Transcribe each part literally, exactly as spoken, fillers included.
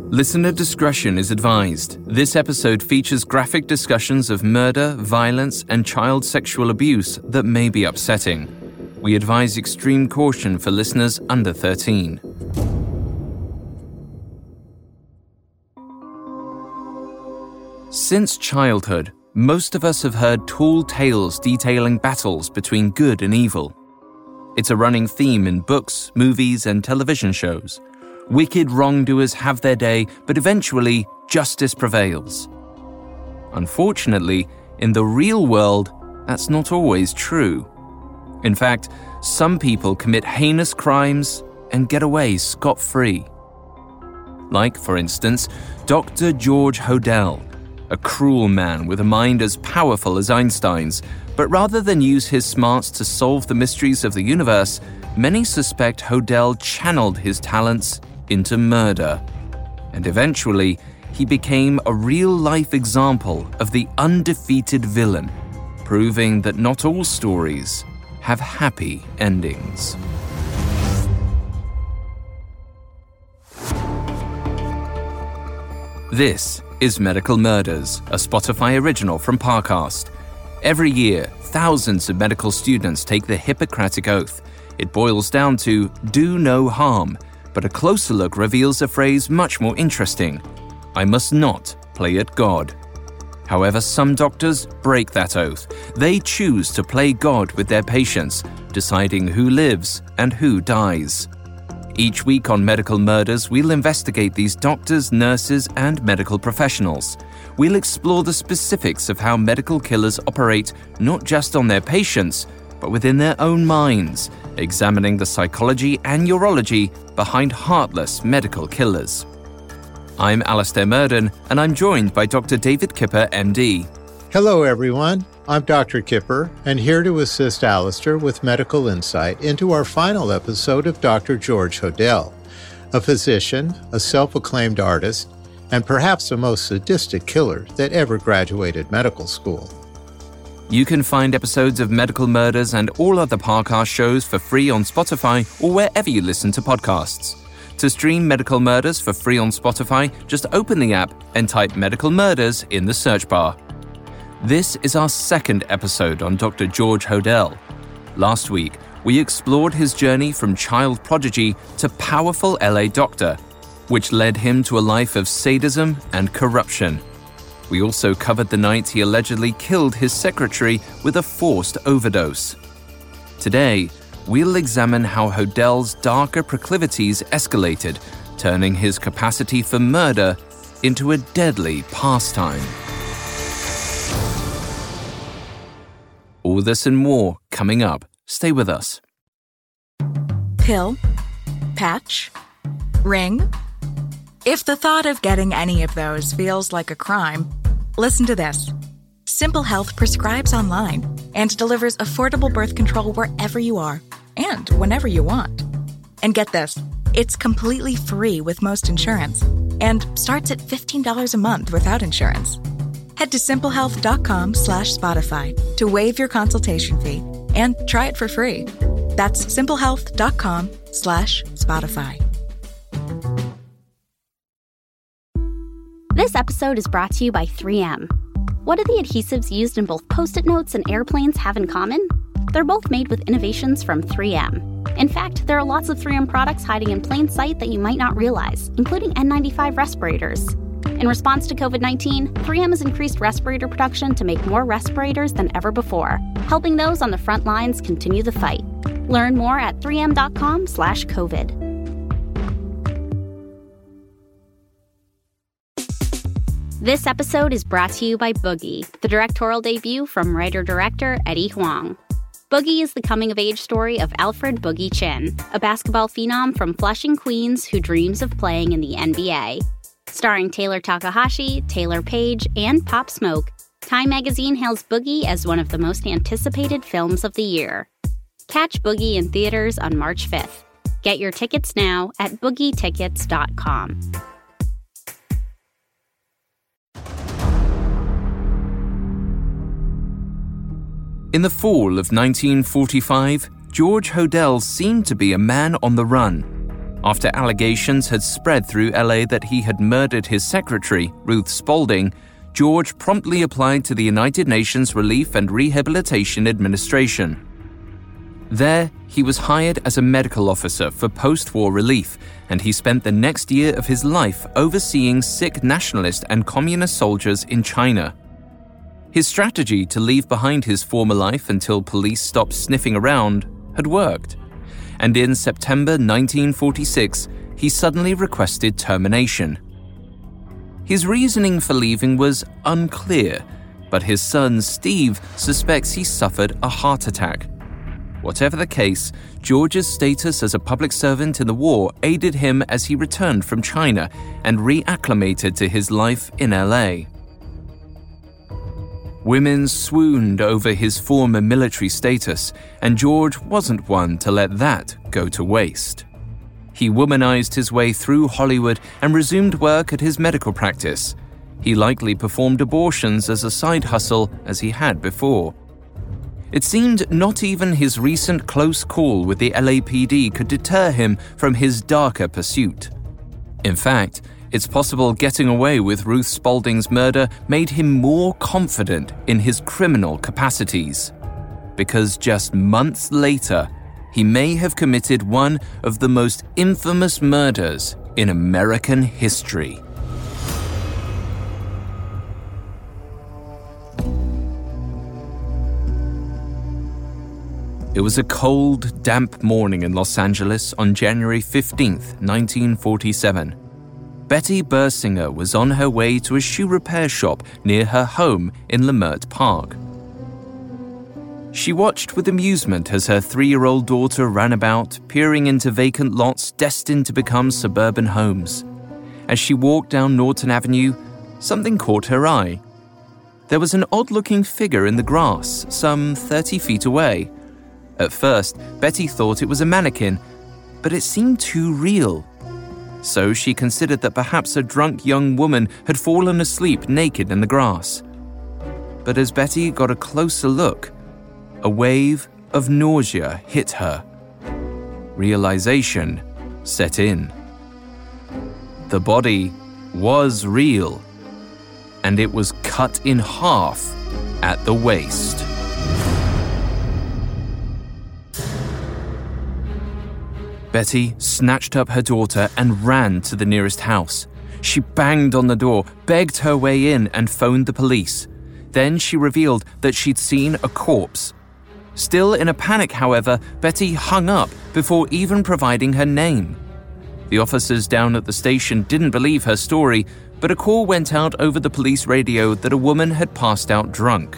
Listener discretion is advised. This episode features graphic discussions of murder, violence, and child sexual abuse that may be upsetting. We advise extreme caution for listeners under thirteen. Since childhood, most of us have heard tall tales detailing battles between good and evil. It's a running theme in books, movies, and television shows. Wicked wrongdoers have their day, but eventually, justice prevails. Unfortunately, in the real world, that's not always true. In fact, some people commit heinous crimes and get away scot-free. Like, for instance, Doctor George Hodel, a cruel man with a mind as powerful as Einstein's, but rather than use his smarts to solve the mysteries of the universe, many suspect Hodel channeled his talents into murder. And eventually, he became a real-life example of the undefeated villain, proving that not all stories have happy endings. This is Medical Murders, a Spotify original from Parcast. Every year, thousands of medical students take the Hippocratic Oath. It boils down to do no harm, but a closer look reveals a phrase much more interesting: I must not play at God. However, some doctors break that oath. They choose to play God with their patients, deciding who lives and who dies. Each week on Medical Murders, we'll investigate these doctors, nurses, and medical professionals. We'll explore the specifics of how medical killers operate not just on their patients, but within their own minds, examining the psychology and neurology behind heartless medical killers. I'm Alastair Murden, and I'm joined by Doctor David Kipper, M D. Hello, everyone. I'm Doctor Kipper, and here to assist Alastair with medical insight into our final episode of Doctor George Hodel, a physician, a self-acclaimed artist, and perhaps the most sadistic killer that ever graduated medical school. You can find episodes of Medical Murders and all other Parcast shows for free on Spotify or wherever you listen to podcasts. To stream Medical Murders for free on Spotify, just open the app and type Medical Murders in the search bar. This is our second episode on Doctor George Hodel. Last week, we explored his journey from child prodigy to powerful L A doctor, which led him to a life of sadism and corruption. We also covered the night he allegedly killed his secretary with a forced overdose. Today, we'll examine how Hodel's darker proclivities escalated, turning his capacity for murder into a deadly pastime. All this and more coming up. Stay with us. Pill? Patch? Ring? If the thought of getting any of those feels like a crime, listen to this. Simple Health prescribes online and delivers affordable birth control wherever you are and whenever you want. And get this, it's completely free with most insurance and starts at fifteen dollars a month without insurance. Head to simplehealth.com slash Spotify to waive your consultation fee and try it for free. That's simplehealth.com slash Spotify. This episode is brought to you by three M. What do the adhesives used in both Post-it notes and airplanes have in common? They're both made with innovations from three M. In fact, there are lots of three M products hiding in plain sight that you might not realize, including N ninety-five respirators. In response to covid nineteen, three M has increased respirator production to make more respirators than ever before, helping those on the front lines continue the fight. Learn more at three m dot com slash covid. This episode is brought to you by Boogie, the directorial debut from writer-director Eddie Huang. Boogie is the coming-of-age story of Alfred Boogie Chin, a basketball phenom from Flushing, Queens who dreams of playing in the N B A. Starring Taylor Takahashi, Taylor Page, and Pop Smoke, Time Magazine hails Boogie as one of the most anticipated films of the year. Catch Boogie in theaters on March fifth. Get your tickets now at boogie tickets dot com. In the fall of nineteen forty-five, George Hodel seemed to be a man on the run. After allegations had spread through L A that he had murdered his secretary, Ruth Spaulding, George promptly applied to the United Nations Relief and Rehabilitation Administration. There, he was hired as a medical officer for post-war relief, and he spent the next year of his life overseeing sick nationalist and communist soldiers in China. His strategy to leave behind his former life until police stopped sniffing around had worked, and in September nineteen forty-six, he suddenly requested termination. His reasoning for leaving was unclear, but his son Steve suspects he suffered a heart attack. Whatever the case, George's status as a public servant in the war aided him as he returned from China and reacclimated to his life in L A. Women swooned over his former military status, and George wasn't one to let that go to waste. He womanized his way through Hollywood and resumed work at his medical practice. He likely performed abortions as a side hustle as he had before. It seemed not even his recent close call with the L A P D could deter him from his darker pursuit. In fact, it's possible getting away with Ruth Spaulding's murder made him more confident in his criminal capacities, because just months later, he may have committed one of the most infamous murders in American history. It was a cold, damp morning in Los Angeles on January fifteenth, nineteen forty-seven. Betty Bersinger was on her way to a shoe repair shop near her home in Leimert Park. She watched with amusement as her three-year-old daughter ran about, peering into vacant lots destined to become suburban homes. As she walked down Norton Avenue, something caught her eye. There was an odd-looking figure in the grass, some thirty feet away. At first, Betty thought it was a mannequin, but it seemed too real. So she considered that perhaps a drunk young woman had fallen asleep naked in the grass. But as Betty got a closer look, a wave of nausea hit her. Realization set in. The body was real, and it was cut in half at the waist. Betty snatched up her daughter and ran to the nearest house. She banged on the door, begged her way in, and phoned the police. Then she revealed that she'd seen a corpse. Still in a panic, however, Betty hung up before even providing her name. The officers down at the station didn't believe her story, but a call went out over the police radio that a woman had passed out drunk.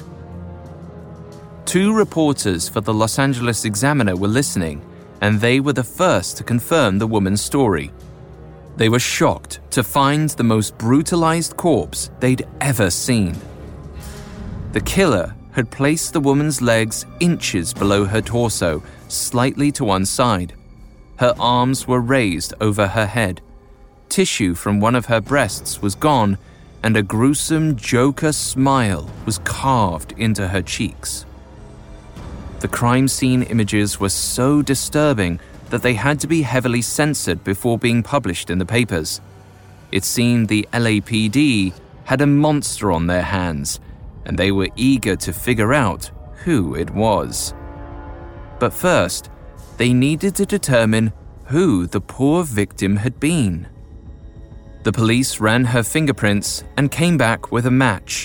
Two reporters for the Los Angeles Examiner were listening, and they were the first to confirm the woman's story. They were shocked to find the most brutalized corpse they'd ever seen. The killer had placed the woman's legs inches below her torso, slightly to one side. Her arms were raised over her head. Tissue from one of her breasts was gone, and a gruesome Joker smile was carved into her cheeks. The crime scene images were so disturbing that they had to be heavily censored before being published in the papers. It seemed the L A P D had a monster on their hands, and they were eager to figure out who it was. But first, they needed to determine who the poor victim had been. The police ran her fingerprints and came back with a match.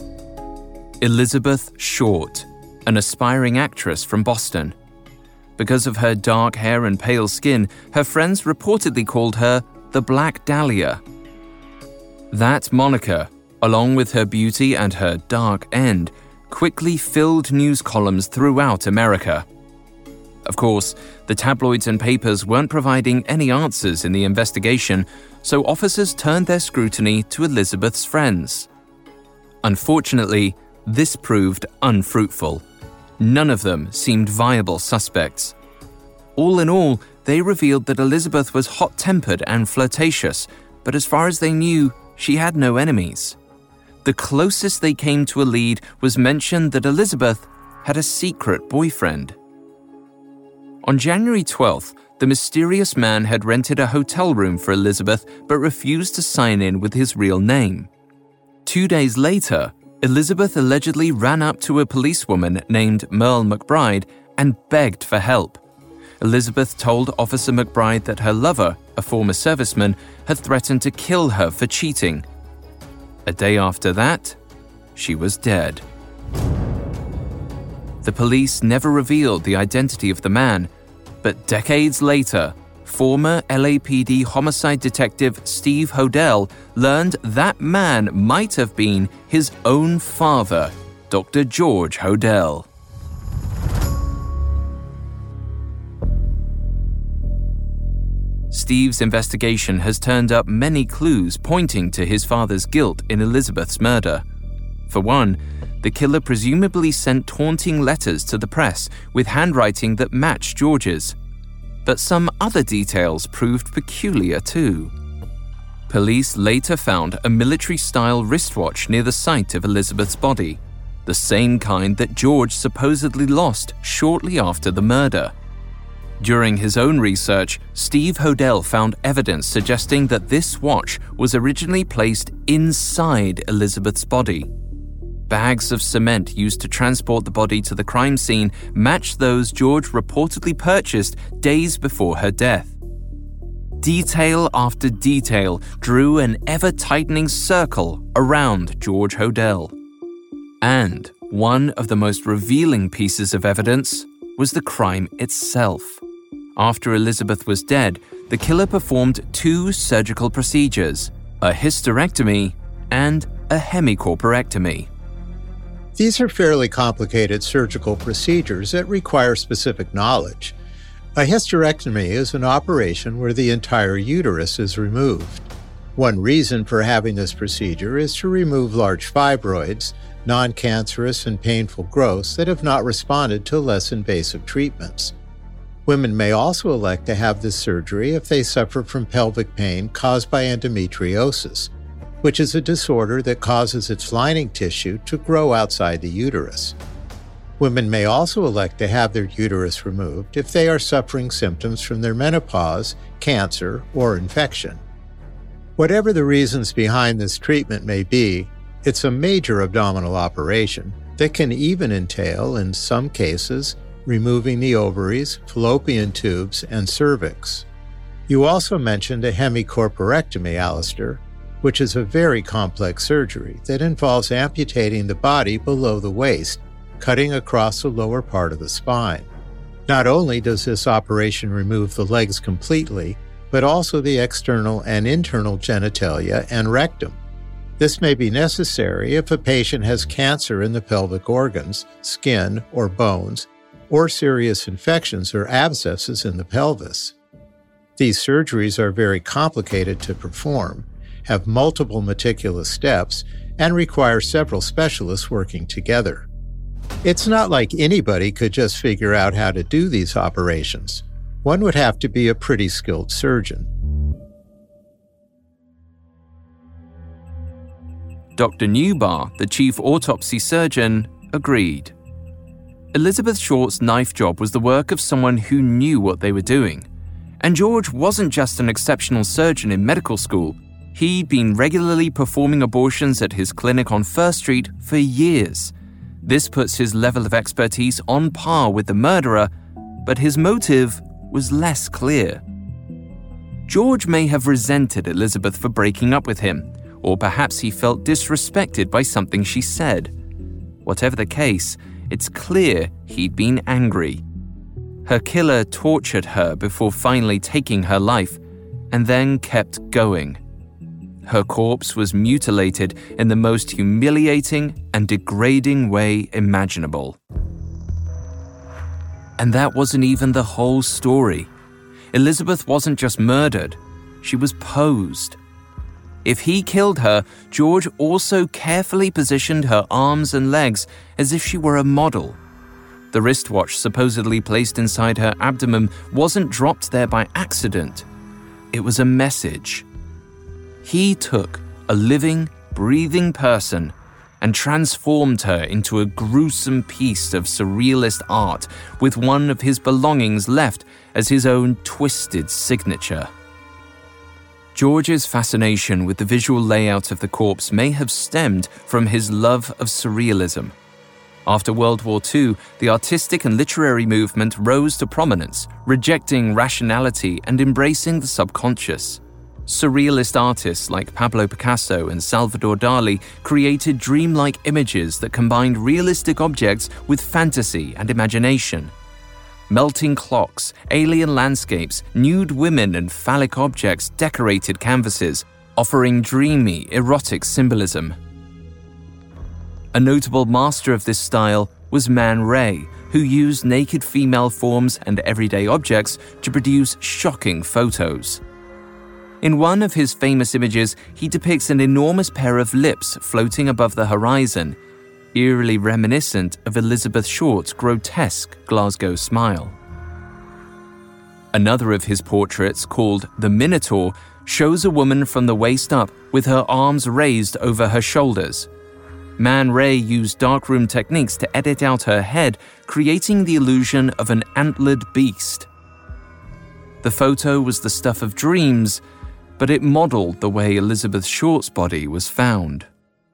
Elizabeth Short, an aspiring actress from Boston. Because of her dark hair and pale skin, her friends reportedly called her the Black Dahlia. That moniker, along with her beauty and her dark end, quickly filled news columns throughout America. Of course, the tabloids and papers weren't providing any answers in the investigation, so officers turned their scrutiny to Elizabeth's friends. Unfortunately, this proved unfruitful. None of them seemed viable suspects. All in all, they revealed that Elizabeth was hot-tempered and flirtatious, but as far as they knew, she had no enemies. The closest they came to a lead was mentioned that Elizabeth had a secret boyfriend. On January twelfth, the mysterious man had rented a hotel room for Elizabeth but refused to sign in with his real name. Two days later, Elizabeth allegedly ran up to a policewoman named Merle McBride and begged for help. Elizabeth told Officer McBride that her lover, a former serviceman, had threatened to kill her for cheating. A day after that, she was dead. The police never revealed the identity of the man, but decades later, former L A P D homicide detective Steve Hodel learned that man might have been his own father, Doctor George Hodel. Steve's investigation has turned up many clues pointing to his father's guilt in Elizabeth's murder. For one, the killer presumably sent taunting letters to the press with handwriting that matched George's. But some other details proved peculiar too. Police later found a military-style wristwatch near the site of Elizabeth's body, the same kind that George supposedly lost shortly after the murder. During his own research, Steve Hodel found evidence suggesting that this watch was originally placed inside Elizabeth's body. Bags of cement used to transport the body to the crime scene matched those George reportedly purchased days before her death. Detail after detail drew an ever-tightening circle around George Hodel. And one of the most revealing pieces of evidence was the crime itself. After Elizabeth was dead, the killer performed two surgical procedures, a hysterectomy and a hemicorporectomy. These are fairly complicated surgical procedures that require specific knowledge. A hysterectomy is an operation where the entire uterus is removed. One reason for having this procedure is to remove large fibroids, non-cancerous and painful growths that have not responded to less invasive treatments. Women may also elect to have this surgery if they suffer from pelvic pain caused by endometriosis, which is a disorder that causes its lining tissue to grow outside the uterus. Women may also elect to have their uterus removed if they are suffering symptoms from their menopause, cancer, or infection. Whatever the reasons behind this treatment may be, it's a major abdominal operation that can even entail, in some cases, removing the ovaries, fallopian tubes, and cervix. You also mentioned a hemicorporectomy, Alistair, which is a very complex surgery that involves amputating the body below the waist, cutting across the lower part of the spine. Not only does this operation remove the legs completely, but also the external and internal genitalia and rectum. This may be necessary if a patient has cancer in the pelvic organs, skin, or bones, or serious infections or abscesses in the pelvis. These surgeries are very complicated to perform, have multiple meticulous steps, and require several specialists working together. It's not like anybody could just figure out how to do these operations. One would have to be a pretty skilled surgeon. Doctor Newbar, the chief autopsy surgeon, agreed. Elizabeth Short's knife job was the work of someone who knew what they were doing. And George wasn't just an exceptional surgeon in medical school. He'd been regularly performing abortions at his clinic on First Street for years. This puts his level of expertise on par with the murderer, but his motive was less clear. George may have resented Elizabeth for breaking up with him, or perhaps he felt disrespected by something she said. Whatever the case, it's clear he'd been angry. Her killer tortured her before finally taking her life, and then kept going. Her corpse was mutilated in the most humiliating and degrading way imaginable. And that wasn't even the whole story. Elizabeth wasn't just murdered, she was posed. If he killed her, George also carefully positioned her arms and legs as if she were a model. The wristwatch supposedly placed inside her abdomen wasn't dropped there by accident. It was a message. He took a living, breathing person and transformed her into a gruesome piece of surrealist art with one of his belongings left as his own twisted signature. George's fascination with the visual layout of the corpse may have stemmed from his love of surrealism. After World War Two, the artistic and literary movement rose to prominence, rejecting rationality and embracing the subconscious. Surrealist artists like Pablo Picasso and Salvador Dali created dreamlike images that combined realistic objects with fantasy and imagination. Melting clocks, alien landscapes, nude women, and phallic objects decorated canvases, offering dreamy, erotic symbolism. A notable master of this style was Man Ray, who used naked female forms and everyday objects to produce shocking photos. In one of his famous images, he depicts an enormous pair of lips floating above the horizon, eerily reminiscent of Elizabeth Short's grotesque Glasgow smile. Another of his portraits, called The Minotaur, shows a woman from the waist up with her arms raised over her shoulders. Man Ray used darkroom techniques to edit out her head, creating the illusion of an antlered beast. The photo was the stuff of dreams, but it modeled the way Elizabeth Short's body was found.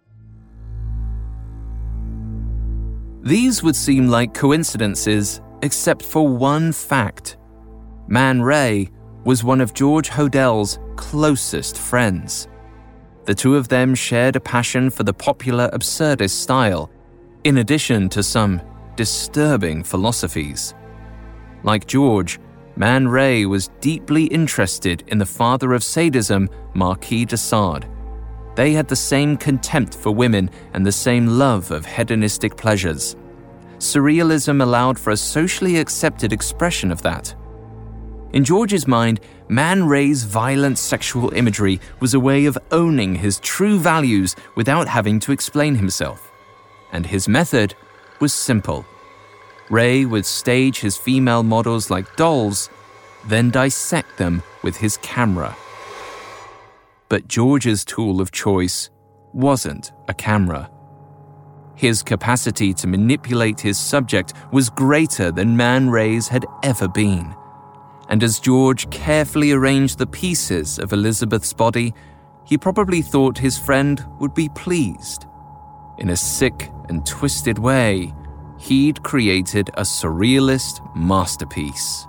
These would seem like coincidences, except for one fact. Man Ray was one of George Hodel's closest friends. The two of them shared a passion for the popular absurdist style, in addition to some disturbing philosophies. Like George, Man Ray was deeply interested in the father of sadism, Marquis de Sade. They had the same contempt for women and the same love of hedonistic pleasures. Surrealism allowed for a socially accepted expression of that. In George's mind, Man Ray's violent sexual imagery was a way of owning his true values without having to explain himself. And his method was simple. Ray would stage his female models like dolls, then dissect them with his camera. But George's tool of choice wasn't a camera. His capacity to manipulate his subject was greater than Man Ray's had ever been. And as George carefully arranged the pieces of Elizabeth's body, he probably thought his friend would be pleased. In a sick and twisted way, he'd created a surrealist masterpiece.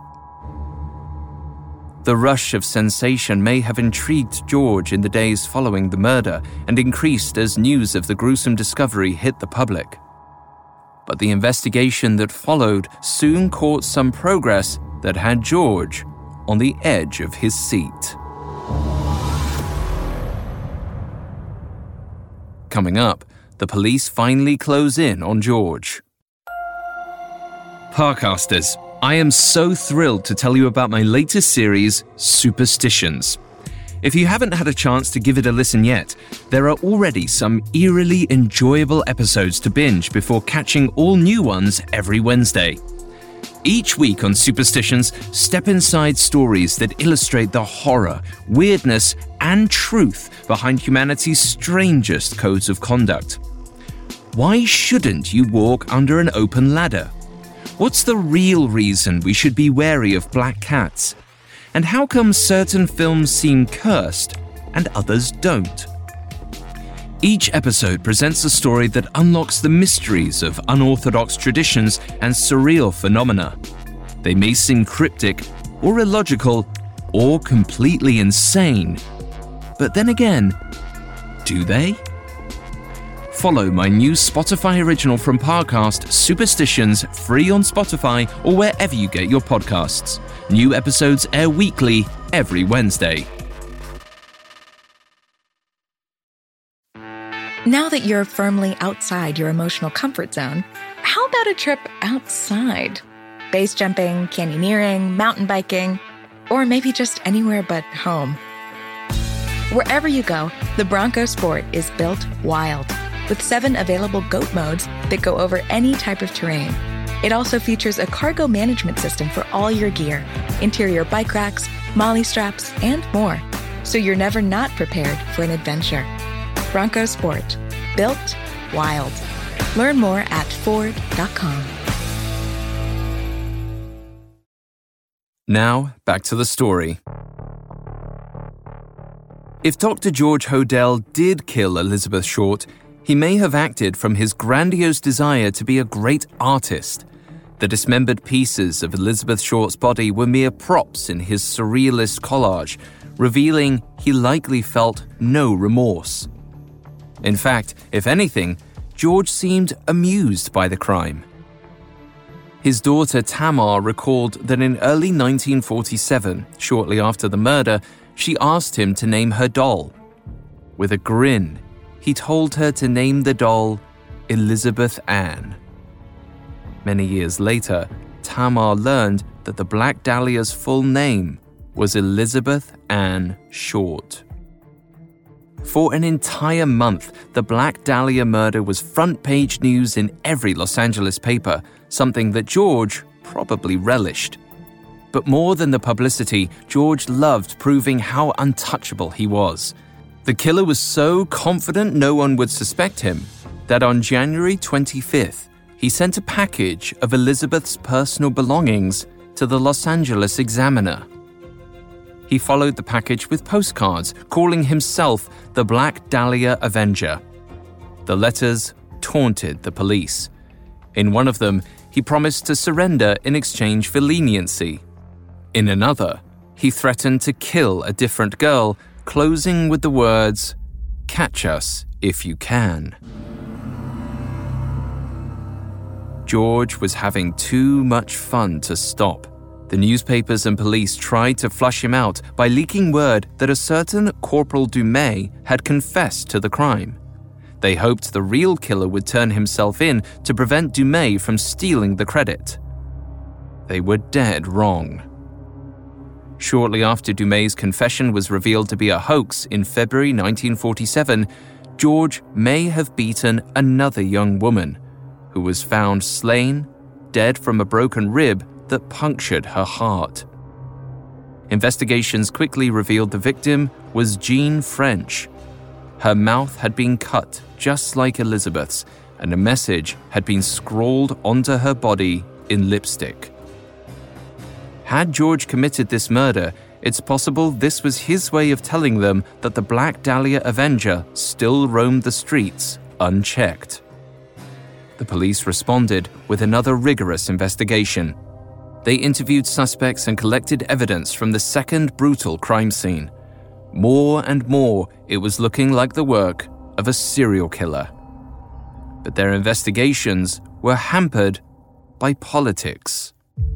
The rush of sensation may have intrigued George in the days following the murder and increased as news of the gruesome discovery hit the public. But the investigation that followed soon caught some progress that had George on the edge of his seat. Coming up, the police finally close in on George. Parcasters, I am so thrilled to tell you about my latest series, Superstitions. If you haven't had a chance to give it a listen yet, there are already some eerily enjoyable episodes to binge before catching all new ones every Wednesday. Each week on Superstitions, step inside stories that illustrate the horror, weirdness, and truth behind humanity's strangest codes of conduct. Why shouldn't you walk under an open ladder? What's the real reason we should be wary of black cats? And how come certain films seem cursed and others don't? Each episode presents a story that unlocks the mysteries of unorthodox traditions and surreal phenomena. They may seem cryptic or illogical or completely insane. But then again, do they? Follow my new Spotify original from Parcast, Superstitions, free on Spotify or wherever you get your podcasts. New episodes air weekly, every Wednesday. Now that you're firmly outside your emotional comfort zone, how about a trip outside? Base jumping, canyoneering, mountain biking, or maybe just anywhere but home. Wherever you go, the Bronco Sport is built wild, with seven available GOAT modes that go over any type of terrain. It also features a cargo management system for all your gear, interior bike racks, molly straps, and more, so you're never not prepared for an adventure. Bronco Sport. Built wild. Learn more at Ford dot com. Now, back to the story. If Doctor George Hodel did kill Elizabeth Short, he may have acted from his grandiose desire to be a great artist. The dismembered pieces of Elizabeth Short's body were mere props in his surrealist collage, revealing he likely felt no remorse. In fact, if anything, George seemed amused by the crime. His daughter Tamar recalled that in early nineteen forty-seven, shortly after the murder, she asked him to name her doll. With a grin, he told her to name the doll Elizabeth Ann. Many years later, Tamar learned that the Black Dahlia's full name was Elizabeth Ann Short. For an entire month, the Black Dahlia murder was front-page news in every Los Angeles paper, something that George probably relished. But more than the publicity, George loved proving how untouchable he was. The killer was so confident no one would suspect him that on January twenty-fifth, he sent a package of Elizabeth's personal belongings to the Los Angeles Examiner. He followed the package with postcards, calling himself the Black Dahlia Avenger. The letters taunted the police. In one of them, he promised to surrender in exchange for leniency. In another, he threatened to kill a different girl, closing with the words, "Catch us if you can." George was having too much fun to stop. The newspapers and police tried to flush him out by leaking word that a certain Corporal Dumais had confessed to the crime. They hoped the real killer would turn himself in to prevent Dumais from stealing the credit. They were dead wrong. Shortly after Dumais' confession was revealed to be a hoax in February nineteen forty-seven, George may have beaten another young woman, who was found slain, dead from a broken rib that punctured her heart. Investigations quickly revealed the victim was Jean French. Her mouth had been cut just like Elizabeth's, and a message had been scrawled onto her body in lipstick. Had George committed this murder, it's possible this was his way of telling them that the Black Dahlia Avenger still roamed the streets unchecked. The police responded with another rigorous investigation. They interviewed suspects and collected evidence from the second brutal crime scene. More and more, it was looking like the work of a serial killer. But their investigations were hampered by politics.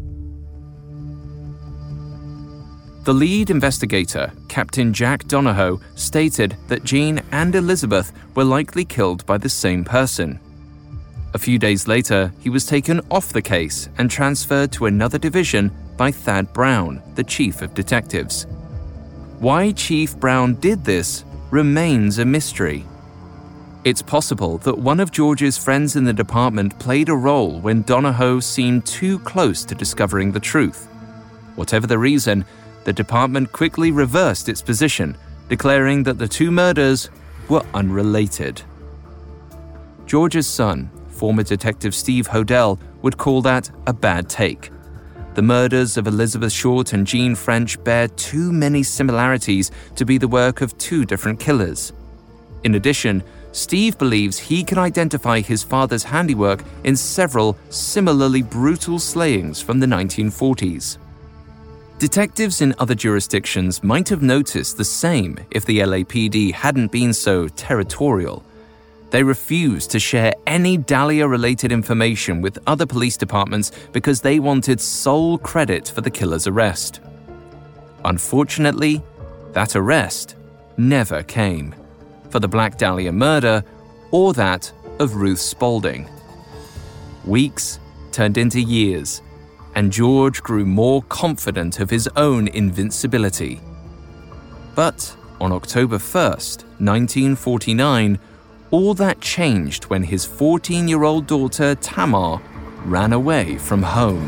The lead investigator, Captain Jack Donahoe, stated that Jean and Elizabeth were likely killed by the same person. A few days later, he was taken off the case and transferred to another division by Thad Brown, the chief of detectives. Why Chief Brown did this remains a mystery. It's possible that one of George's friends in the department played a role when Donahoe seemed too close to discovering the truth. Whatever the reason, the department quickly reversed its position, declaring that the two murders were unrelated. George's son, former Detective Steve Hodel, would call that a bad take. The murders of Elizabeth Short and Jean French bear too many similarities to be the work of two different killers. In addition, Steve believes he can identify his father's handiwork in several similarly brutal slayings from the nineteen forties. Detectives in other jurisdictions might have noticed the same if the L A P D hadn't been so territorial. They refused to share any Dahlia-related information with other police departments because they wanted sole credit for the killer's arrest. Unfortunately, that arrest never came, for the Black Dahlia murder or that of Ruth Spaulding. Weeks turned into years, and George grew more confident of his own invincibility. But on October first, nineteen forty-nine, all that changed when his fourteen-year-old daughter Tamar ran away from home.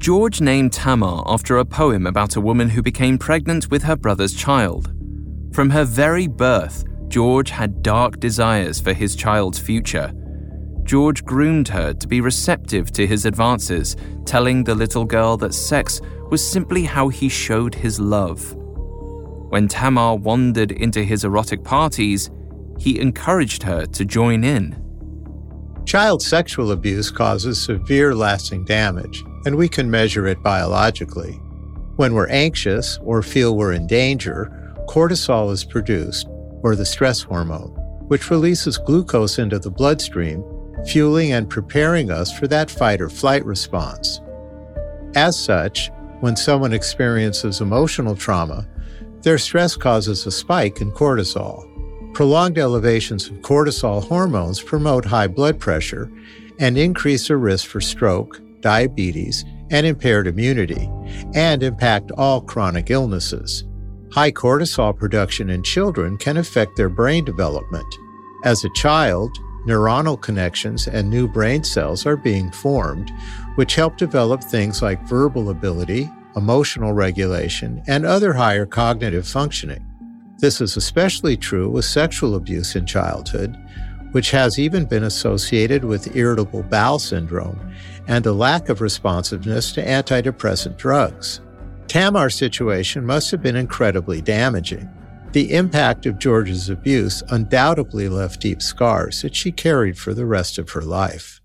George named Tamar after a poem about a woman who became pregnant with her brother's child. From her very birth, George had dark desires for his child's future. George groomed her to be receptive to his advances, telling the little girl that sex was simply how he showed his love. When Tamar wandered into his erotic parties, he encouraged her to join in. Child sexual abuse causes severe lasting damage, and we can measure it biologically. When we're anxious or feel we're in danger, cortisol is produced, or the stress hormone, which releases glucose into the bloodstream, fueling and preparing us for that fight or flight response. As such, when someone experiences emotional trauma, their stress causes a spike in cortisol. Prolonged elevations of cortisol hormones promote high blood pressure and increase the risk for stroke, diabetes, and impaired immunity, and impact all chronic illnesses. High cortisol production in children can affect their brain development. As a child, neuronal connections and new brain cells are being formed, which help develop things like verbal ability, emotional regulation, and other higher cognitive functioning. This is especially true with sexual abuse in childhood, which has even been associated with irritable bowel syndrome and a lack of responsiveness to antidepressant drugs. Tamar's situation must have been incredibly damaging. The impact of George's abuse undoubtedly left deep scars that she carried for the rest of her life.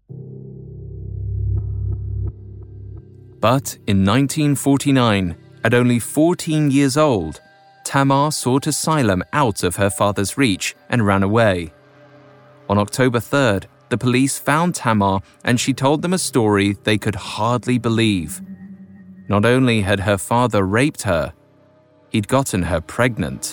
But in nineteen forty-nine, at only fourteen years old, Tamar sought asylum out of her father's reach and ran away. On October third, the police found Tamar and she told them a story they could hardly believe. Not only had her father raped her, he'd gotten her pregnant.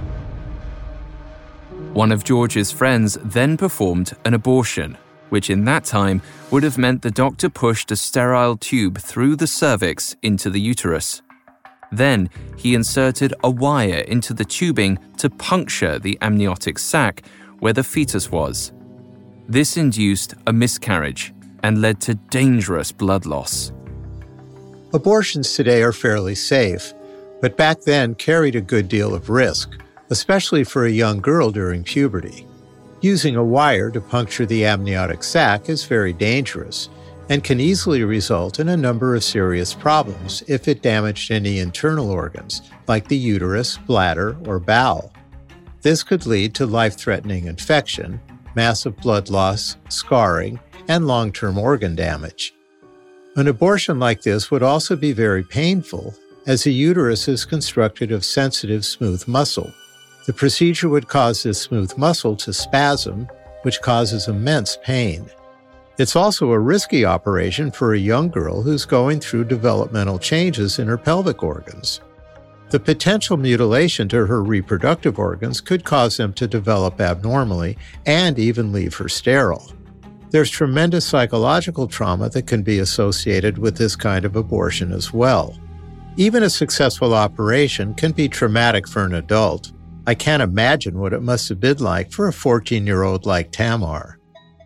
One of George's friends then performed an abortion, which in that time would have meant the doctor pushed a sterile tube through the cervix into the uterus. Then he inserted a wire into the tubing to puncture the amniotic sac where the fetus was. This induced a miscarriage and led to dangerous blood loss. Abortions today are fairly safe, but back then carried a good deal of risk, especially for a young girl during puberty. Using a wire to puncture the amniotic sac is very dangerous and can easily result in a number of serious problems if it damaged any internal organs, like the uterus, bladder, or bowel. This could lead to life-threatening infection, massive blood loss, scarring, and long-term organ damage. An abortion like this would also be very painful, as the uterus is constructed of sensitive, smooth muscle. The procedure would cause this smooth muscle to spasm, which causes immense pain. It's also a risky operation for a young girl who's going through developmental changes in her pelvic organs. The potential mutilation to her reproductive organs could cause them to develop abnormally and even leave her sterile. There's tremendous psychological trauma that can be associated with this kind of abortion as well. Even a successful operation can be traumatic for an adult. I can't imagine what it must have been like for a fourteen-year-old like Tamar.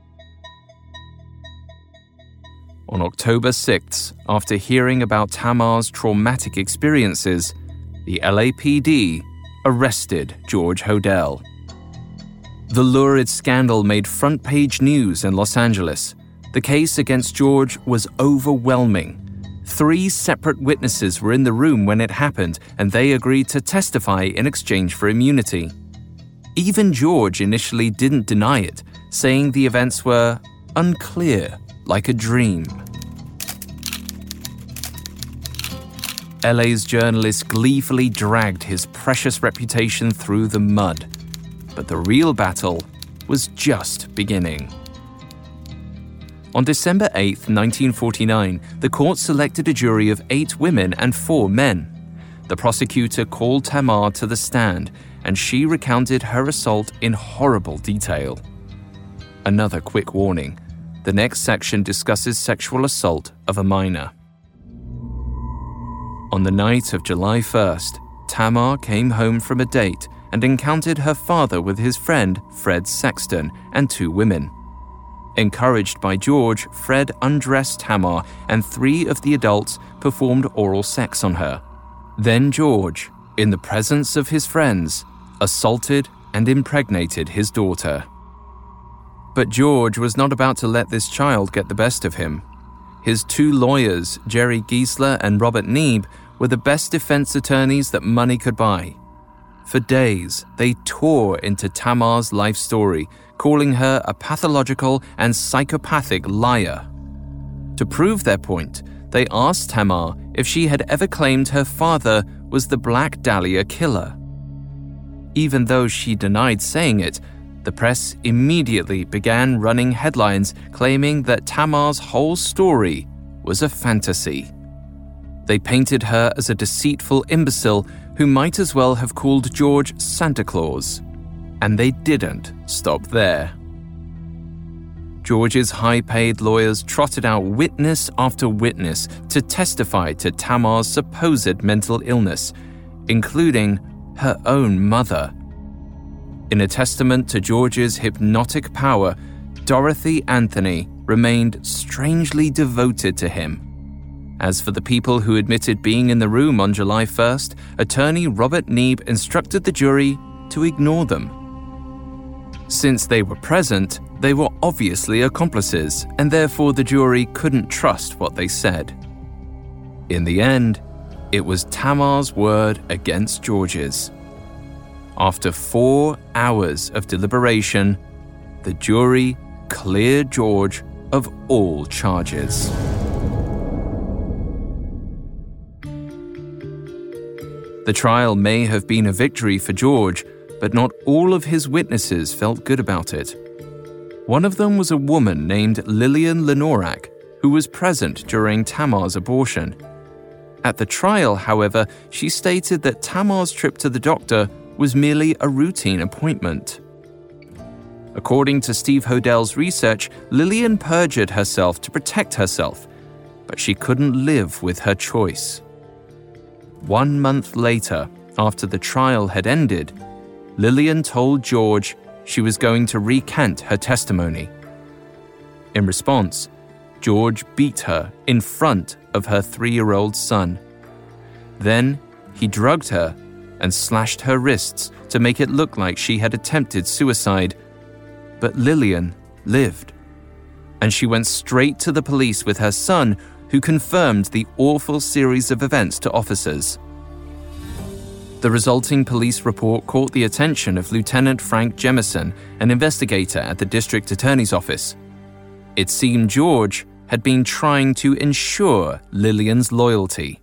On October sixth, after hearing about Tamar's traumatic experiences, the L A P D arrested George Hodel. The lurid scandal made front-page news in Los Angeles. The case against George was overwhelming. Three separate witnesses were in the room when it happened, and they agreed to testify in exchange for immunity. Even George initially didn't deny it, saying the events were unclear, like a dream. L A's journalists gleefully dragged his precious reputation through the mud. But the real battle was just beginning. On December eighth, nineteen forty-nine, the court selected a jury of eight women and four men. The prosecutor called Tamar to the stand, and she recounted her assault in horrible detail. Another quick warning: the next section discusses sexual assault of a minor. On the night of July first, Tamar came home from a date and encountered her father with his friend Fred Sexton and two women. Encouraged by George, Fred undressed Tamar and three of the adults performed oral sex on her. Then George, in the presence of his friends, assaulted and impregnated his daughter. But George was not about to let this child get the best of him. His two lawyers, Jerry Giesler and Robert Neeb, were the best defense attorneys that money could buy. For days, they tore into Tamar's life story, calling her a pathological and psychopathic liar. To prove their point, they asked Tamar if she had ever claimed her father was the Black Dahlia killer. Even though she denied saying it, the press immediately began running headlines claiming that Tamar's whole story was a fantasy. They painted her as a deceitful imbecile who might as well have called George Santa Claus. And they didn't stop there. George's high-paid lawyers trotted out witness after witness to testify to Tamar's supposed mental illness, including her own mother. In a testament to George's hypnotic power, Dorothy Anthony remained strangely devoted to him. As for the people who admitted being in the room on July first, attorney Robert Neeb instructed the jury to ignore them. Since they were present, they were obviously accomplices, and therefore the jury couldn't trust what they said. In the end, it was Tamar's word against George's. After four hours of deliberation, the jury cleared George of all charges. The trial may have been a victory for George, but not all of his witnesses felt good about it. One of them was a woman named Lillian Lenorak, who was present during Tamar's abortion. At the trial, however, she stated that Tamar's trip to the doctor was merely a routine appointment. According to Steve Hodell's research, Lillian perjured herself to protect herself, but she couldn't live with her choice. One month later, after the trial had ended, Lillian told George she was going to recant her testimony. In response, George beat her in front of her three-year-old son. Then he drugged her and slashed her wrists to make it look like she had attempted suicide. But Lillian lived, and she went straight to the police with her son, who confirmed the awful series of events to officers. The resulting police report caught the attention of Lieutenant Frank Jemison, an investigator at the district attorney's office. It seemed George had been trying to ensure Lillian's loyalty.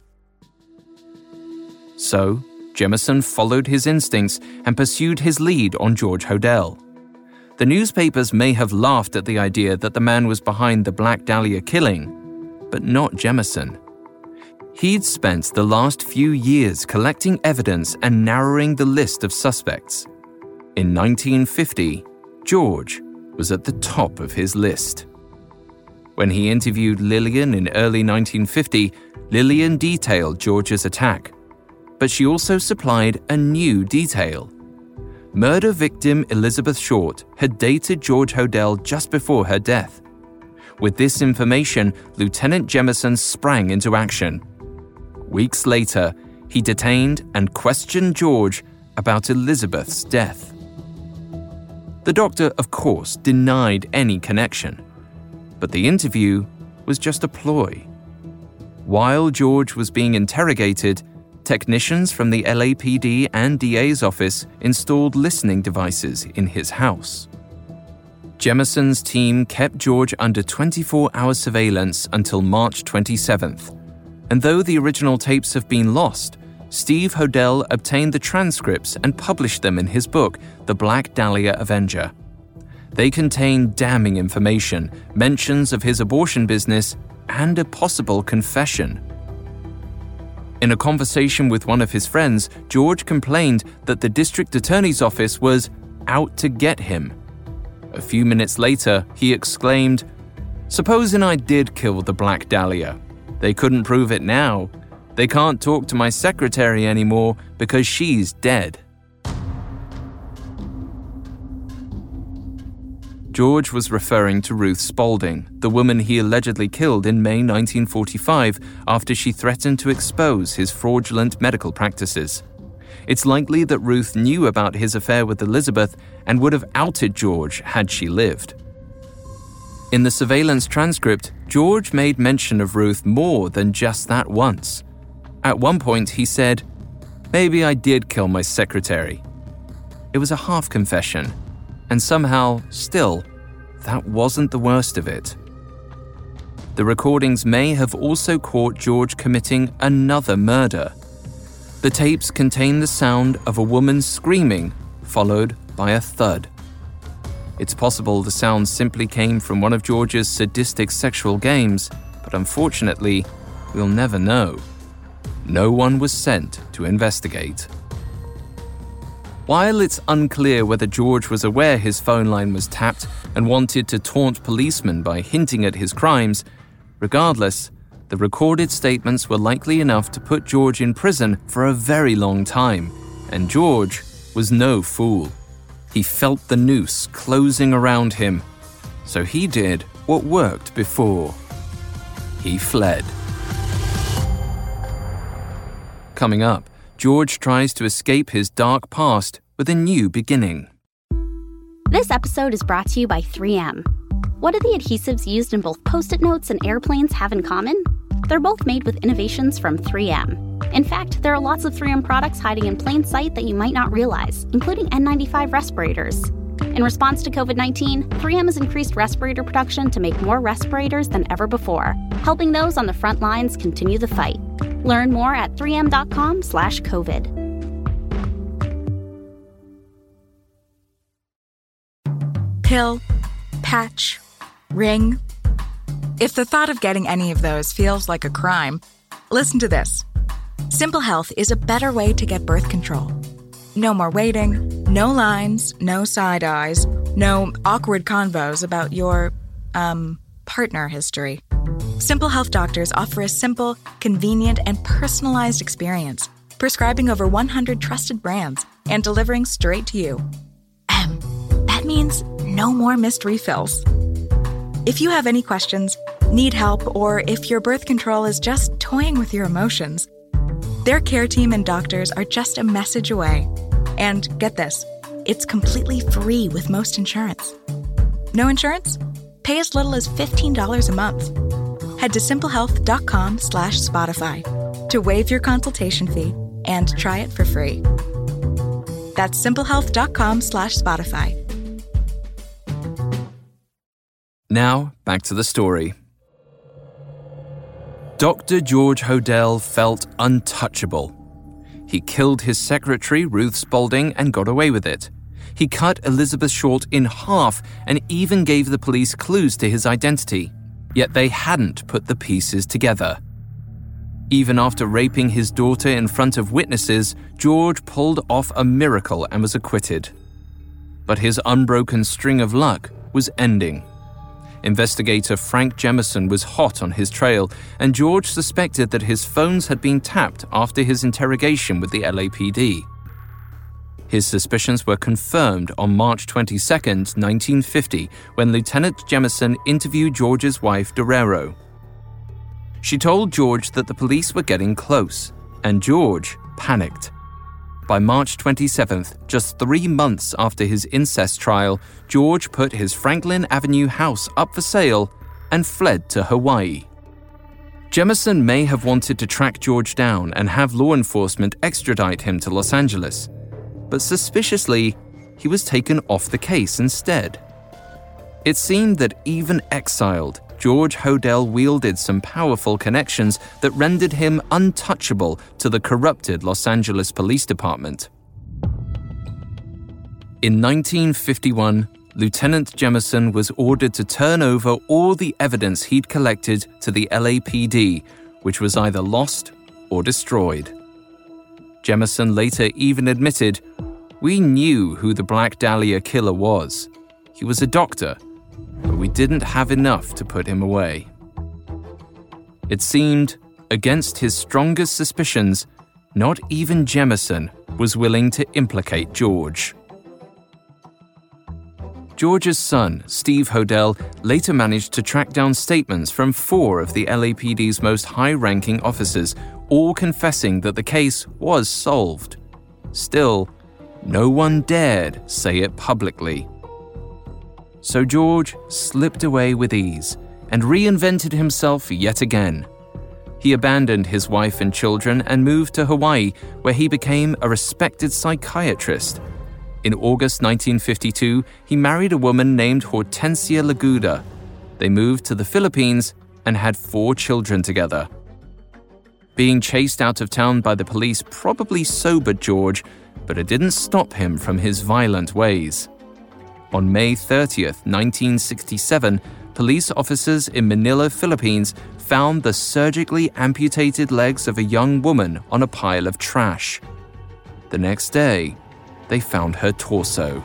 So, Jemison followed his instincts and pursued his lead on George Hodell. The newspapers may have laughed at the idea that the man was behind the Black Dahlia killing, but not Jemison. He'd spent the last few years collecting evidence and narrowing the list of suspects. In nineteen fifty, George was at the top of his list. When he interviewed Lillian in early nineteen fifty, Lillian detailed George's attack, but she also supplied a new detail. Murder victim Elizabeth Short had dated George Hodell just before her death. With this information, Lieutenant Jemison sprang into action. Weeks later, he detained and questioned George about Elizabeth's death. The doctor, of course, denied any connection, but the interview was just a ploy. While George was being interrogated, technicians from the L A P D and D A's office installed listening devices in his house. Jemison's team kept George under twenty-four hour surveillance until March twenty-seventh. And though the original tapes have been lost, Steve Hodell obtained the transcripts and published them in his book, The Black Dahlia Avenger. They contain damning information, mentions of his abortion business, and a possible confession. In a conversation with one of his friends, George complained that the district attorney's office was out to get him. A few minutes later, he exclaimed, "Supposing I did kill the Black Dahlia. They couldn't prove it now. They can't talk to my secretary anymore because she's dead." George was referring to Ruth Spaulding, the woman he allegedly killed in May nineteen forty-five after she threatened to expose his fraudulent medical practices. It's likely that Ruth knew about his affair with Elizabeth and would have outed George had she lived. In the surveillance transcript, George made mention of Ruth more than just that once. At one point, he said, "Maybe I did kill my secretary." It was a half confession, and somehow, still, that wasn't the worst of it. The recordings may have also caught George committing another murder. The tapes contain the sound of a woman screaming, followed by a thud. It's possible the sound simply came from one of George's sadistic sexual games, but unfortunately, we'll never know. No one was sent to investigate. While it's unclear whether George was aware his phone line was tapped and wanted to taunt policemen by hinting at his crimes, regardless, the recorded statements were likely enough to put George in prison for a very long time, and George was no fool. He felt the noose closing around him, so he did what worked before. He fled. Coming up, George tries to escape his dark past with a new beginning. This episode is brought to you by three M. What do the adhesives used in both Post-it notes and airplanes have in common? They're both made with innovations from three M. In fact, there are lots of three M products hiding in plain sight that you might not realize, including N ninety-five respirators. In response to covid nineteen, three M has increased respirator production to make more respirators than ever before, helping those on the front lines continue the fight. Learn more at three m dot com slash covid. Pill, patch, ring. If the thought of getting any of those feels like a crime, listen to this. Simple Health is a better way to get birth control. No more waiting, no lines, no side eyes, no awkward convos about your, um, partner history. Simple Health doctors offer a simple, convenient, and personalized experience, prescribing over one hundred trusted brands and delivering straight to you. Um, that means no more missed refills. If you have any questions, need help, or if your birth control is just toying with your emotions, their care team and doctors are just a message away. And get this, it's completely free with most insurance. No insurance? Pay as little as fifteen dollars a month. Head to simplehealth.com slash Spotify to waive your consultation fee and try it for free. That's simplehealth.com slash Spotify. Now, back to the story. Doctor George Hodel felt untouchable. He killed his secretary, Ruth Spaulding, and got away with it. He cut Elizabeth Short in half and even gave the police clues to his identity, yet they hadn't put the pieces together. Even after raping his daughter in front of witnesses, George pulled off a miracle and was acquitted. But his unbroken string of luck was ending. Investigator Frank Jemison was hot on his trail, and George suspected that his phones had been tapped after his interrogation with the L A P D. His suspicions were confirmed on March twenty-second, nineteen fifty, when Lieutenant Jemison interviewed George's wife, Dorero. She told George that the police were getting close, and George panicked. By March twenty-seventh, just three months after his incest trial, George put his Franklin Avenue house up for sale and fled to Hawaii. Jemison may have wanted to track George down and have law enforcement extradite him to Los Angeles, but suspiciously, he was taken off the case instead. It seemed that even exiled, George Hodel wielded some powerful connections that rendered him untouchable to the corrupted Los Angeles Police Department. In nineteen fifty-one, Lieutenant Jemison was ordered to turn over all the evidence he'd collected to the L A P D, which was either lost or destroyed. Jemison later even admitted, "We knew who the Black Dahlia killer was. He was a doctor, but we didn't have enough to put him away." It seemed, against his strongest suspicions, not even Jemison was willing to implicate George. George's son, Steve Hodel, later managed to track down statements from four of the L A P D's most high-ranking officers, all confessing that the case was solved. Still, no one dared say it publicly. So George slipped away with ease and reinvented himself yet again. He abandoned his wife and children and moved to Hawaii, where he became a respected psychiatrist. In August nineteen fifty-two, he married a woman named Hortensia Laguda. They moved to the Philippines and had four children together. Being chased out of town by the police probably sobered George, but it didn't stop him from his violent ways. On May thirtieth, nineteen sixty-seven, police officers in Manila, Philippines, found the surgically amputated legs of a young woman on a pile of trash. The next day, they found her torso.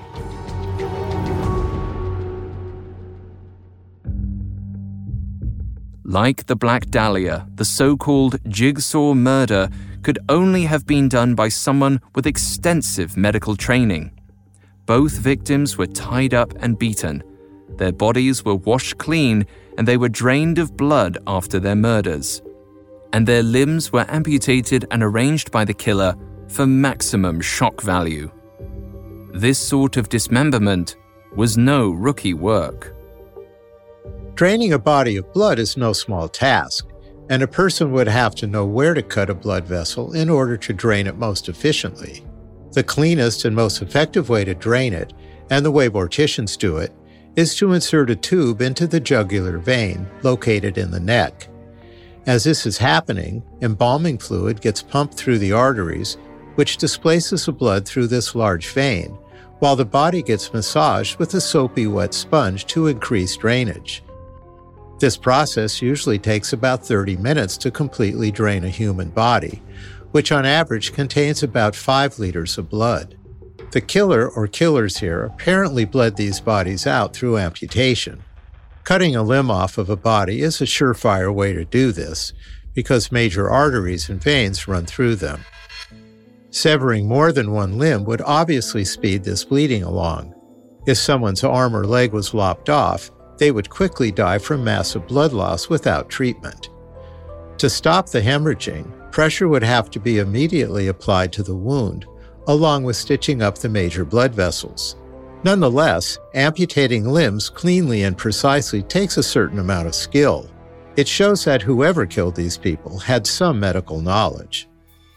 Like the Black Dahlia, the so-called jigsaw murder could only have been done by someone with extensive medical training. Both victims were tied up and beaten. Their bodies were washed clean and they were drained of blood after their murders. And their limbs were amputated and arranged by the killer for maximum shock value. This sort of dismemberment was no rookie work. Draining a body of blood is no small task, and a person would have to know where to cut a blood vessel in order to drain it most efficiently. The cleanest and most effective way to drain it, and the way morticians do it, is to insert a tube into the jugular vein located in the neck. As this is happening, embalming fluid gets pumped through the arteries, which displaces the blood through this large vein, while the body gets massaged with a soapy wet sponge to increase drainage. This process usually takes about thirty minutes to completely drain a human body, which on average contains about five liters of blood. The killer or killers here apparently bled these bodies out through amputation. Cutting a limb off of a body is a surefire way to do this, because major arteries and veins run through them. Severing more than one limb would obviously speed this bleeding along. If someone's arm or leg was lopped off, they would quickly die from massive blood loss without treatment. To stop the hemorrhaging, pressure would have to be immediately applied to the wound, along with stitching up the major blood vessels. Nonetheless, amputating limbs cleanly and precisely takes a certain amount of skill. It shows that whoever killed these people had some medical knowledge.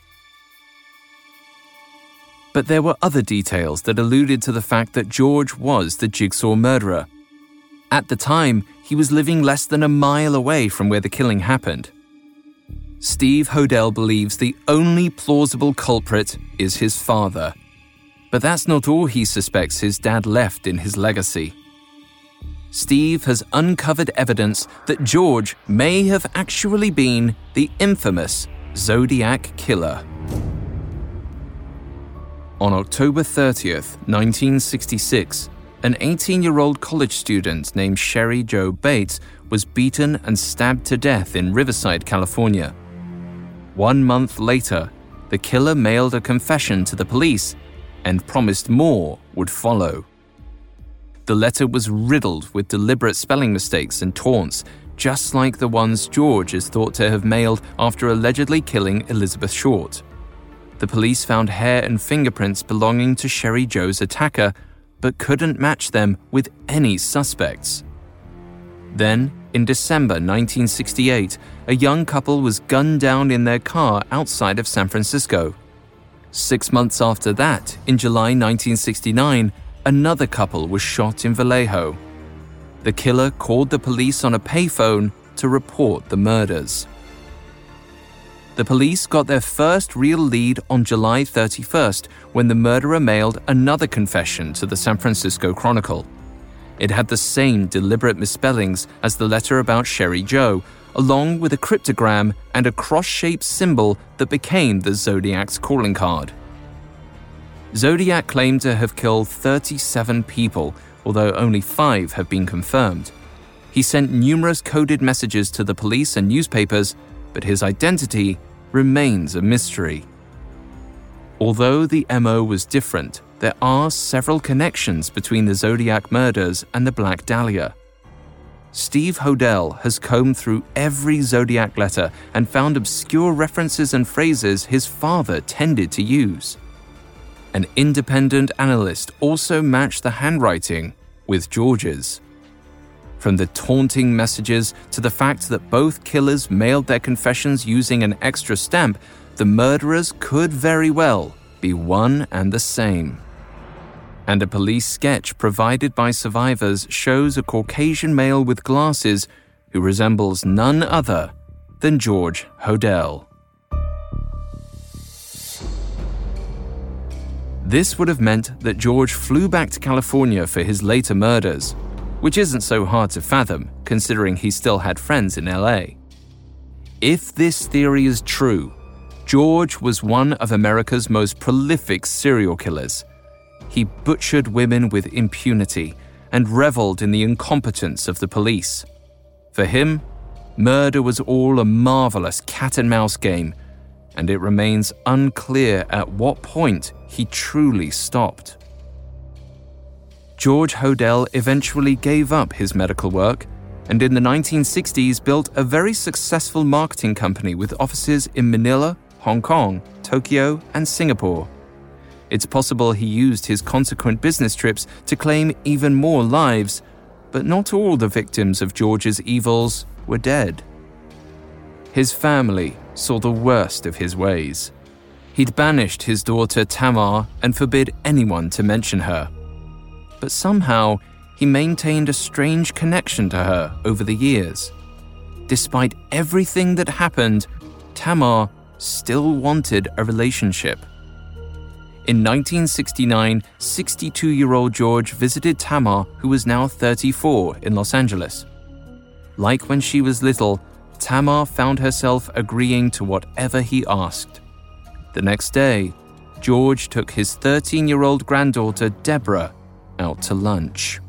But there were other details that alluded to the fact that George was the jigsaw murderer. At the time, he was living less than a mile away from where the killing happened. Steve Hodel believes the only plausible culprit is his father. But that's not all he suspects his dad left in his legacy. Steve has uncovered evidence that George may have actually been the infamous Zodiac Killer. On October thirtieth, nineteen sixty-six, an eighteen-year-old college student named Cheri Jo Bates was beaten and stabbed to death in Riverside, California. One month later, the killer mailed a confession to the police and promised more would follow. The letter was riddled with deliberate spelling mistakes and taunts, just like the ones George is thought to have mailed after allegedly killing Elizabeth Short. The police found hair and fingerprints belonging to Cheri Jo's attacker, but couldn't match them with any suspects. Then, in December nineteen sixty-eight, a young couple was gunned down in their car outside of San Francisco. Six months after that, in July nineteen sixty-nine, another couple was shot in Vallejo. The killer called the police on a payphone to report the murders. The police got their first real lead on July thirty-first when the murderer mailed another confession to the San Francisco Chronicle. It had the same deliberate misspellings as the letter about Cheri Jo, along with a cryptogram and a cross-shaped symbol that became the Zodiac's calling card. Zodiac claimed to have killed thirty-seven people, although only five have been confirmed. He sent numerous coded messages to the police and newspapers, but his identity remains a mystery. Although the M O was different, there are several connections between the Zodiac murders and the Black Dahlia. Steve Hodel has combed through every Zodiac letter and found obscure references and phrases his father tended to use. An independent analyst also matched the handwriting with George's. From the taunting messages to the fact that both killers mailed their confessions using an extra stamp, the murderers could very well be one and the same. And a police sketch provided by survivors shows a Caucasian male with glasses who resembles none other than George Hodel. This would have meant that George flew back to California for his later murders, which isn't so hard to fathom considering he still had friends in L A. If this theory is true, George was one of America's most prolific serial killers. He butchered women with impunity and reveled in the incompetence of the police. For him, murder was all a marvelous cat-and-mouse game, and it remains unclear at what point he truly stopped. George Hodel eventually gave up his medical work and in the nineteen sixties built a very successful marketing company with offices in Manila, Hong Kong, Tokyo, and Singapore. It's possible he used his consequent business trips to claim even more lives, but not all the victims of George's evils were dead. His family saw the worst of his ways. He'd banished his daughter Tamar and forbid anyone to mention her. But somehow, he maintained a strange connection to her over the years. Despite everything that happened, Tamar still wanted a relationship. In nineteen sixty-nine, sixty-two-year-old George visited Tamar, who was now thirty-four, in Los Angeles. Like when she was little, Tamar found herself agreeing to whatever he asked. The next day, George took his thirteen-year-old granddaughter, Deborah, out to lunch.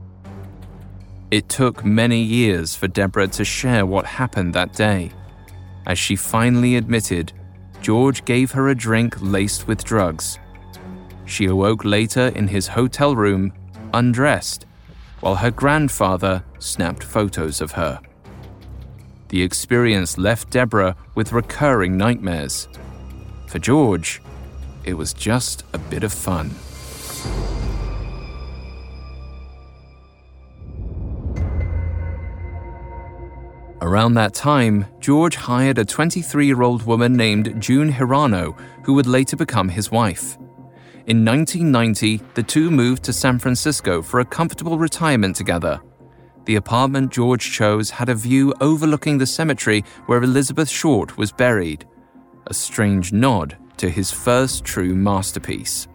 It took many years for Deborah to share what happened that day. As she finally admitted, George gave her a drink laced with drugs. She awoke later in his hotel room, undressed, while her grandfather snapped photos of her. The experience left Deborah with recurring nightmares. For George, it was just a bit of fun. Around that time, George hired a twenty-three-year-old woman named June Hirano, who would later become his wife. In nineteen ninety, the two moved to San Francisco for a comfortable retirement together. The apartment George chose had a view overlooking the cemetery where Elizabeth Short was buried, a strange nod to his first true masterpiece.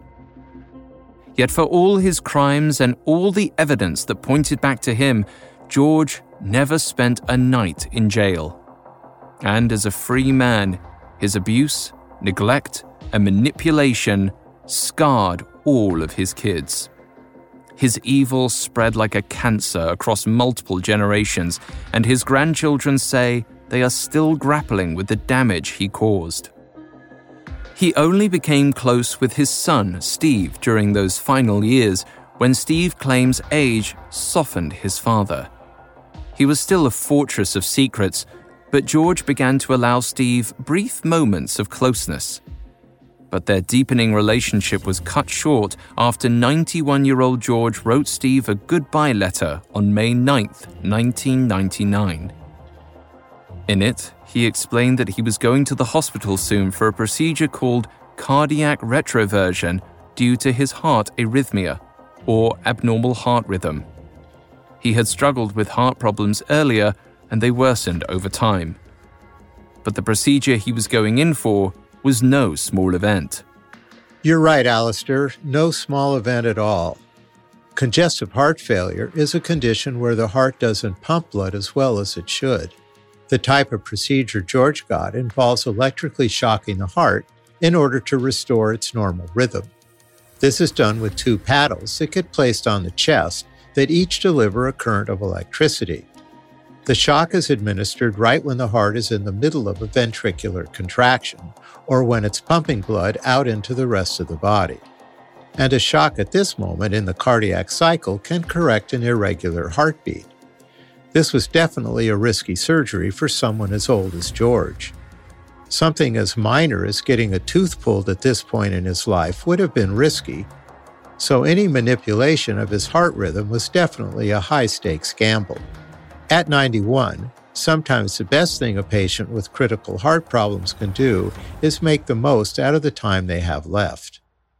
Yet for all his crimes and all the evidence that pointed back to him, George never spent a night in jail. And as a free man, his abuse, neglect, and manipulation scarred all of his kids. His evil spread like a cancer across multiple generations, and his grandchildren say they are still grappling with the damage he caused. He only became close with his son, Steve, during those final years, when Steve claims age softened his father. He was still a fortress of secrets, but George began to allow Steve brief moments of closeness. But their deepening relationship was cut short after ninety-one-year-old George wrote Steve a goodbye letter on May ninth, nineteen ninety-nine. In it, he explained that he was going to the hospital soon for a procedure called cardiac retroversion due to his heart arrhythmia, or abnormal heart rhythm. He had struggled with heart problems earlier, and they worsened over time. But the procedure he was going in for was no small event. You're right, Alistair. No small event at all. Congestive heart failure is a condition where the heart doesn't pump blood as well as it should. The type of procedure George got involves electrically shocking the heart in order to restore its normal rhythm. This is done with two paddles that get placed on the chest that each deliver a current of electricity. The shock is administered right when the heart is in the middle of a ventricular contraction, or when it's pumping blood out into the rest of the body. and a shock at this moment in the cardiac cycle can correct an irregular heartbeat. This was definitely a risky surgery for someone as old as George. Something as minor as getting a tooth pulled at this point in his life would have been risky, so any manipulation of his heart rhythm was definitely a high-stakes gamble. At ninety-one, sometimes the best thing a patient with critical heart problems can do is make the most out of the time they have left.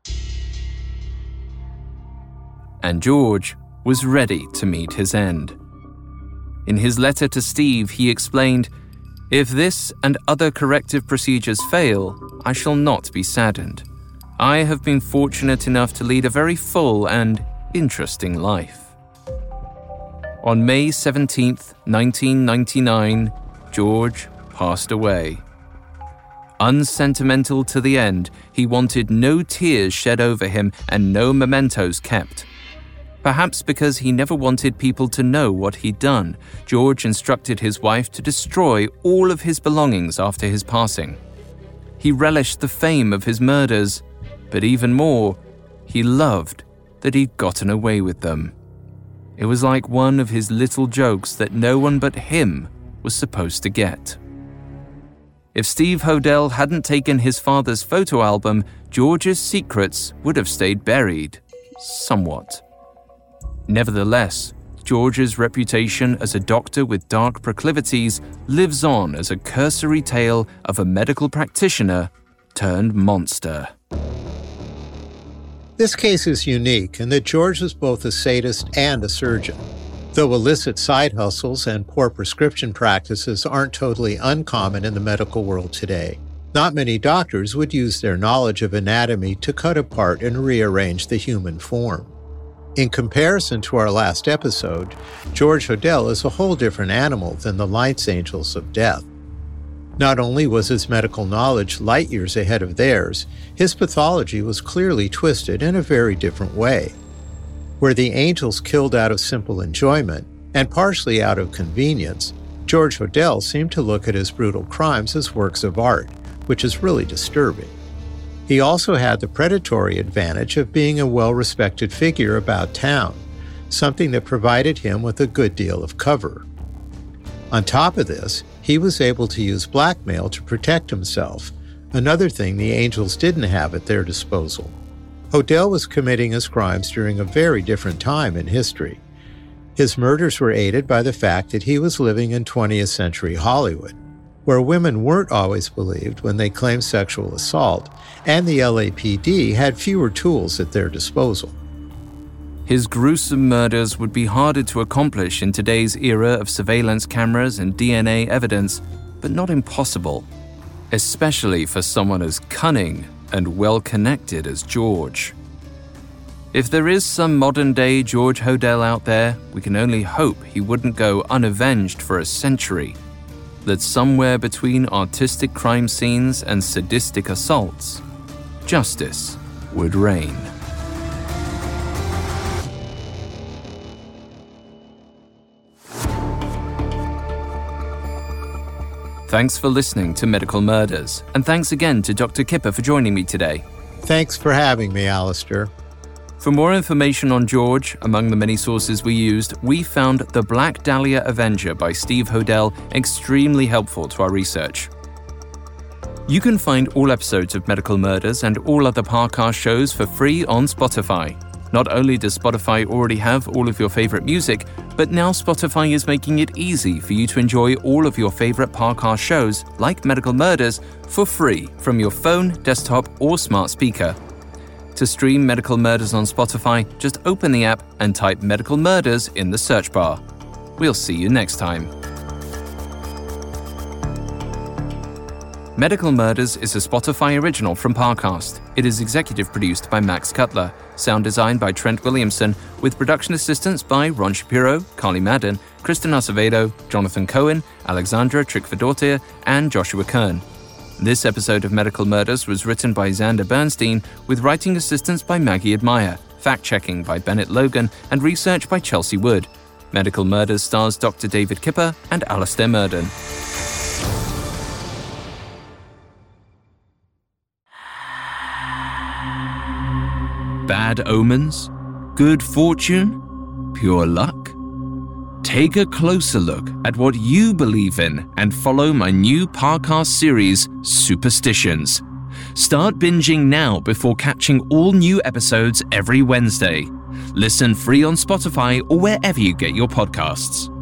And George was ready to meet his end. In his letter to Steve, he explained, "If this and other corrective procedures fail, I shall not be saddened. I have been fortunate enough to lead a very full and interesting life." On May seventeenth, nineteen ninety-nine, George passed away. Unsentimental to the end, he wanted no tears shed over him and no mementos kept. Perhaps because he never wanted people to know what he'd done, George instructed his wife to destroy all of his belongings after his passing. He relished the fame of his murders, but even more, he loved that he'd gotten away with them. It was like one of his little jokes that no one but him was supposed to get. If Steve Hodel hadn't taken his father's photo album, George's secrets would have stayed buried, somewhat. Nevertheless, George's reputation as a doctor with dark proclivities lives on as a cursory tale of a medical practitioner turned monster. This case is unique in that George was both a sadist and a surgeon. Though illicit side hustles and poor prescription practices aren't totally uncommon in the medical world today, not many doctors would use their knowledge of anatomy to cut apart and rearrange the human form. In comparison to our last episode, George Hodel is a whole different animal than the Lights Angels of Death. Not only was his medical knowledge light years ahead of theirs, his pathology was clearly twisted in a very different way. Where the angels killed out of simple enjoyment, and partially out of convenience, George Hodel seemed to look at his brutal crimes as works of art, which is really disturbing. He also had the predatory advantage of being a well-respected figure about town, something that provided him with a good deal of cover. On top of this, he was able to use blackmail to protect himself, another thing the angels didn't have at their disposal. Hodel was committing his crimes during a very different time in history. His murders were aided by the fact that he was living in twentieth century Hollywood, where women weren't always believed when they claimed sexual assault, and the L A P D had fewer tools at their disposal. His gruesome murders would be harder to accomplish in today's era of surveillance cameras and D N A evidence, but not impossible, especially for someone as cunning and well-connected as George. If there is some modern-day George Hodel out there, we can only hope he wouldn't go unavenged for a century. That somewhere between artistic crime scenes and sadistic assaults, justice would reign. Thanks for listening to Medical Murders, and thanks again to Doctor Kipper for joining me today. Thanks for having me, Alistair. For more information on George, among the many sources we used, we found The Black Dahlia Avenger by Steve Hodel extremely helpful to our research. You can find all episodes of Medical Murders and all other Parcast shows for free on Spotify. Not only does Spotify already have all of your favorite music, but now Spotify is making it easy for you to enjoy all of your favorite Parcast shows, like Medical Murders, for free from your phone, desktop, or smart speaker. To stream Medical Murders on Spotify, just open the app and type Medical Murders in the search bar. We'll see you next time. Medical Murders is a Spotify original from Parcast. It is executive produced by Max Cutler, sound designed by Trent Williamson, with production assistance by Ron Shapiro, Carly Madden, Kristen Acevedo, Jonathan Cohen, Alexandra Trickfordaughter, and Joshua Kern. This episode of Medical Murders was written by Xander Bernstein, with writing assistance by Maggie Admire, fact-checking by Bennett Logan, and research by Chelsea Wood. Medical Murders stars Doctor David Kipper and Alistair Murden. bad omens? Good fortune? Pure luck? Take a closer look at what you believe in and follow my new podcast series, Superstitions. Start binging now before catching all new episodes every Wednesday. Listen free on Spotify or wherever you get your podcasts.